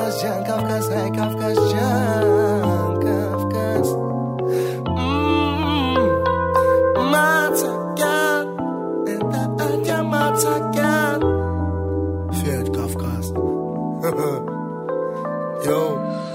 Кавказчан, Кавказ, ай, Кавказчан, Кавказ. Мацакян, это Атя Мацакян. Федь Кавказ. Йоу.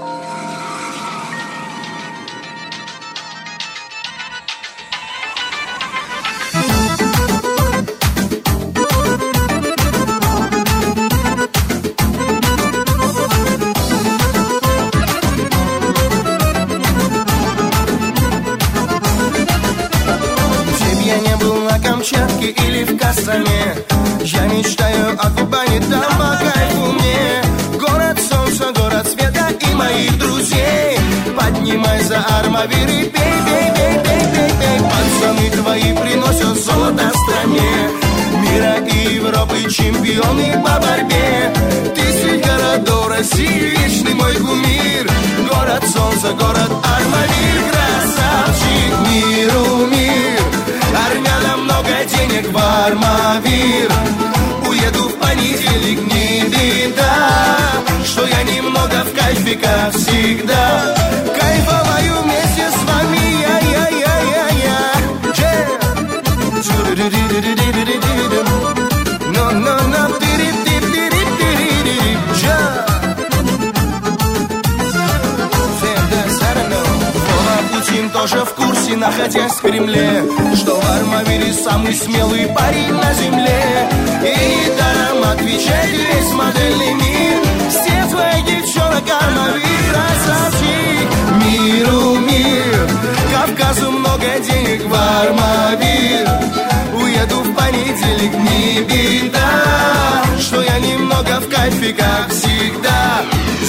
Камчатке или в Костроме, я мечтаю о Кубани, там по кайфу мне. Город солнца, город света и моих друзей. Поднимай за Армавир и пей, пей, пей, пей, пей, пей. Пацаны твои приносят золото стране. Мира и Европы чемпионы по борьбе. Тысяч городов России, вечный мой кумир. Город солнца, город Армавир, красавчик, миру мир. Армянам много денег в Армавир. Уеду в понедельник, не беда, что я немного в кайфе, как всегда. Кайфоваю вместе с вами, я-я-я-я-я. Но-но-но, тири-тири-тири-тири-тири. Путин тоже в курсе, находясь в Кремле, что в Армавире самый смелый парень на земле. И недаром отвечает весь модельный мир. Все твои девчонок Армавир, красавчик, миру мир. Кавказу много денег в Армавир. Уеду в понедельник, не беда, что я немного в кайфе, как всегда.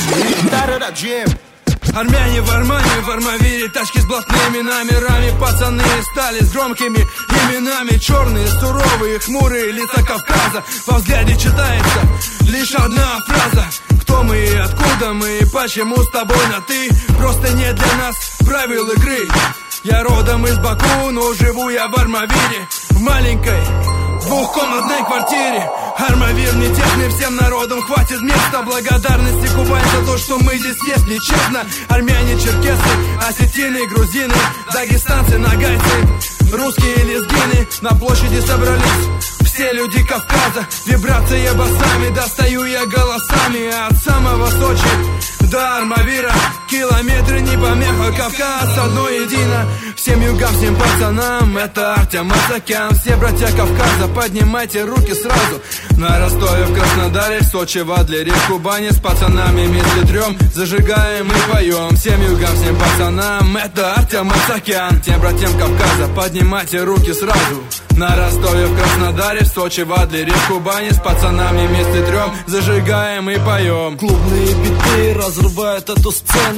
Армяне в Армане, в Армавире, тачки с блатными номерами. Пацаны стали с громкими именами. Черные, суровые, хмурые лица Кавказа. Во взгляде читается лишь одна фраза: кто мы и откуда мы, и почему с тобой на ты. Просто нет для нас правил игры. Я родом из Баку, но живу я в Армавире, в маленькой двухкомнатной квартире. Армавир не тесный, всем народом хватит места. Благодарности Кубань за то, что мы здесь есть, нечестно. Армяне, черкесы, осетины, грузины, дагестанцы, нагайцы, русские лезгины на площади собрались. Все люди Кавказа, вибрация басами, достаю я голосами. От самого Сочи до Армавира километры не помеха. Кавказ одно едино. Всем югам, всем пацанам, это Артем Мацакян. Все братья Кавказа, поднимайте руки сразу. На Ростове, в Краснодаре, в Сочи, в Адлере, в Кубани с пацанами вместе трем зажигаем и поем. Всем югам, всем пацанам, это Артем Мацакян. Всем братьям Кавказа, поднимайте руки сразу. На Ростове, в Краснодаре, в Сочи, в Адлере, в Кубани с пацанами вместе трем зажигаем и поем. Клубные биты разрывают эту сцену.